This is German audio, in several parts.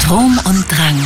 Strom und Drang.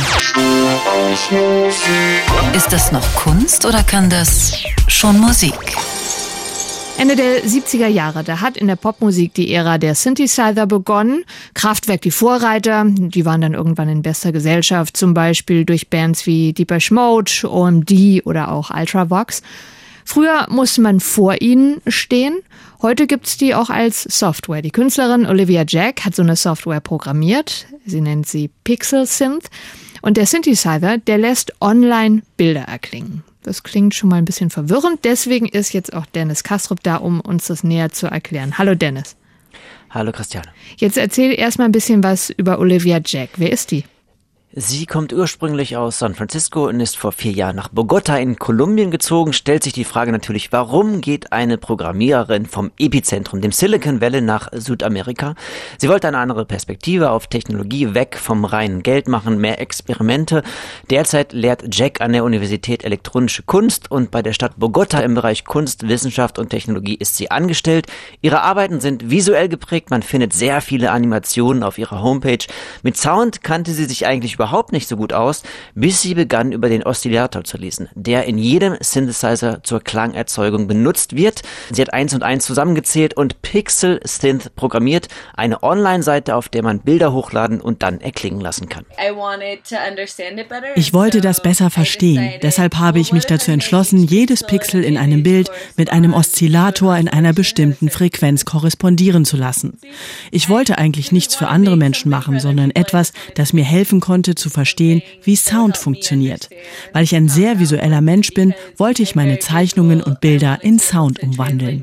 Ist das noch Kunst oder kann das schon Musik? Ende der 70er Jahre, da hat in der Popmusik die Ära der Synthesizer begonnen. Kraftwerk die Vorreiter, die waren dann irgendwann in bester Gesellschaft, zum Beispiel durch Bands wie Depeche Mode, OMD oder auch Ultravox. Früher musste man vor ihnen stehen. Heute gibt's die auch als Software. Die Künstlerin Olivia Jack hat so eine Software programmiert. Sie nennt sie Pixel Synth. Und der Synthesizer, der lässt online Bilder erklingen. Das klingt schon mal ein bisschen verwirrend. Deswegen ist jetzt auch Dennis Kastrup da, um uns das näher zu erklären. Hallo Dennis. Hallo Christiane. Jetzt erzähl erst mal ein bisschen was über Olivia Jack. Wer ist die? Sie kommt ursprünglich aus San Francisco und ist vor 4 Jahren nach Bogota in Kolumbien gezogen. Stellt sich die Frage natürlich, warum geht eine Programmiererin vom Epizentrum, dem Silicon Valley, nach Südamerika? Sie wollte eine andere Perspektive auf Technologie, weg vom reinen Geld machen, mehr Experimente. Derzeit lehrt Jack an der Universität elektronische Kunst und bei der Stadt Bogota im Bereich Kunst, Wissenschaft und Technologie ist sie angestellt. Ihre Arbeiten sind visuell geprägt, man findet sehr viele Animationen auf ihrer Homepage. Mit Sound kannte sie sich eigentlich überhaupt nicht so gut aus, bis sie begann, über den Oszillator zu lesen, der in jedem Synthesizer zur Klangerzeugung benutzt wird. Sie hat 1 und 1 zusammengezählt und Pixel Synth programmiert, eine Online-Seite, auf der man Bilder hochladen und dann erklingen lassen kann. Ich wollte das besser verstehen. Deshalb habe ich mich dazu entschlossen, jedes Pixel in einem Bild mit einem Oszillator in einer bestimmten Frequenz korrespondieren zu lassen. Ich wollte eigentlich nichts für andere Menschen machen, sondern etwas, das mir helfen konnte, zu verstehen, wie Sound funktioniert. Weil ich ein sehr visueller Mensch bin, wollte ich meine Zeichnungen und Bilder in Sound umwandeln.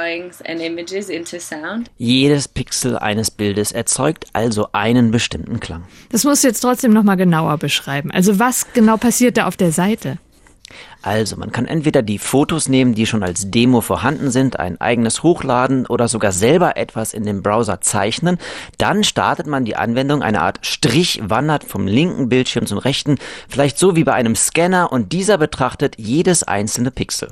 Jedes Pixel eines Bildes erzeugt also einen bestimmten Klang. Das musst du jetzt trotzdem noch mal genauer beschreiben. Also was genau passiert da auf der Seite? Also, man kann entweder die Fotos nehmen, die schon als Demo vorhanden sind, ein eigenes hochladen oder sogar selber etwas in dem Browser zeichnen. Dann startet man die Anwendung, eine Art Strich wandert vom linken Bildschirm zum rechten, vielleicht so wie bei einem Scanner, und dieser betrachtet jedes einzelne Pixel.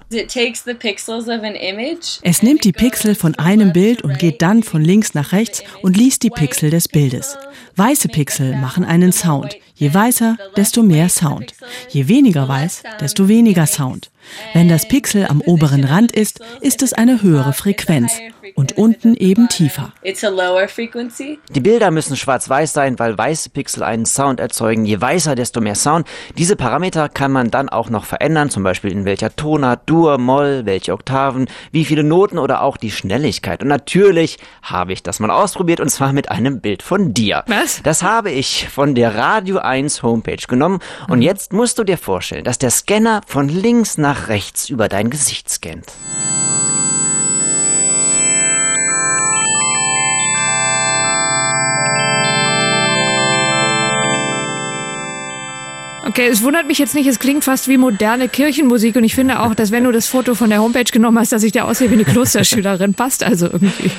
Es nimmt die Pixel von einem Bild und geht dann von links nach rechts und liest die Pixel des Bildes. Weiße Pixel machen einen Sound. Je weißer, desto mehr Sound. Je weniger weiß, desto weniger Sound. Wenn das Pixel am oberen Rand ist, ist es eine höhere Frequenz und unten eben tiefer. Die Bilder müssen schwarz-weiß sein, weil weiße Pixel einen Sound erzeugen. Je weißer, desto mehr Sound. Diese Parameter kann man dann auch noch verändern, zum Beispiel in welcher Tonart, Dur, Moll, welche Oktaven, wie viele Noten oder auch die Schnelligkeit. Und natürlich habe ich das mal ausprobiert, und zwar mit einem Bild von dir. Was? Das habe ich von der Radio 1 Homepage genommen, und jetzt musst du dir vorstellen, dass der Scanner von links nach rechts über dein Gesicht scannt. Okay, es wundert mich jetzt nicht, es klingt fast wie moderne Kirchenmusik, und ich finde auch, dass wenn du das Foto von der Homepage genommen hast, dass ich da aussehe wie eine Klosterschülerin, passt also irgendwie.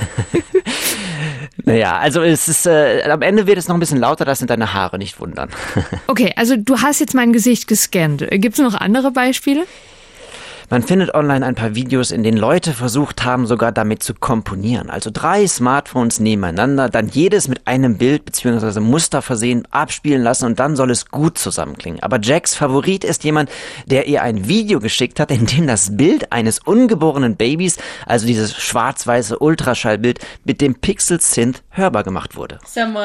Naja, also es ist, am Ende wird es noch ein bisschen lauter, das sind deine Haare, nicht wundern. Okay, also du hast jetzt mein Gesicht gescannt. Gibt es noch andere Beispiele? Man findet online ein paar Videos, in denen Leute versucht haben, sogar damit zu komponieren. Also 3 Smartphones nebeneinander, dann jedes mit einem Bild bzw. Muster versehen, abspielen lassen, und dann soll es gut zusammenklingen. Aber Jacks Favorit ist jemand, der ihr ein Video geschickt hat, in dem das Bild eines ungeborenen Babys, also dieses schwarz-weiße Ultraschallbild, mit dem Pixel Synth hörbar gemacht wurde.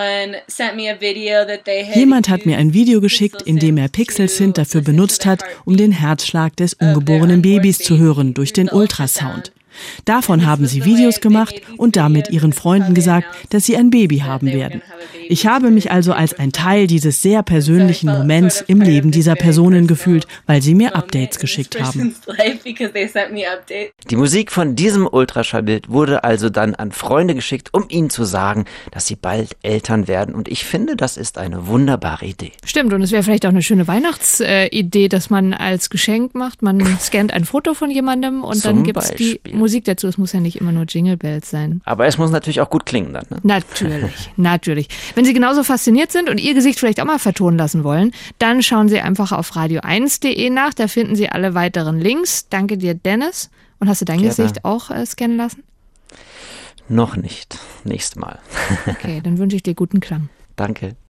Jemand hat mir ein Video geschickt, in dem er Pixel Synth dafür benutzt hat, um den Herzschlag des ungeborenen Babys zu hören durch den Ultrasound. Davon haben sie Videos gemacht und damit ihren Freunden gesagt, dass sie ein Baby haben werden. Ich habe mich also als ein Teil dieses sehr persönlichen Moments im Leben dieser Personen gefühlt, weil sie mir Updates geschickt haben. Die Musik von diesem Ultraschallbild wurde also dann an Freunde geschickt, um ihnen zu sagen, dass sie bald Eltern werden. Und ich finde, das ist eine wunderbare Idee. Stimmt, und es wäre vielleicht auch eine schöne Weihnachtsidee, dass man als Geschenk macht, man scannt ein Foto von jemandem und dann gibt es die Musik dazu. Es muss ja nicht immer nur Jingle Bells sein. Aber es muss natürlich auch gut klingen dann, ne? Natürlich. Wenn Sie genauso fasziniert sind und Ihr Gesicht vielleicht auch mal vertonen lassen wollen, dann schauen Sie einfach auf radio1.de nach. Da finden Sie alle weiteren Links. Danke dir, Dennis. Und hast du dein Gesicht auch scannen lassen? Noch nicht. Nächstes Mal. Okay, dann wünsche ich dir guten Klang. Danke.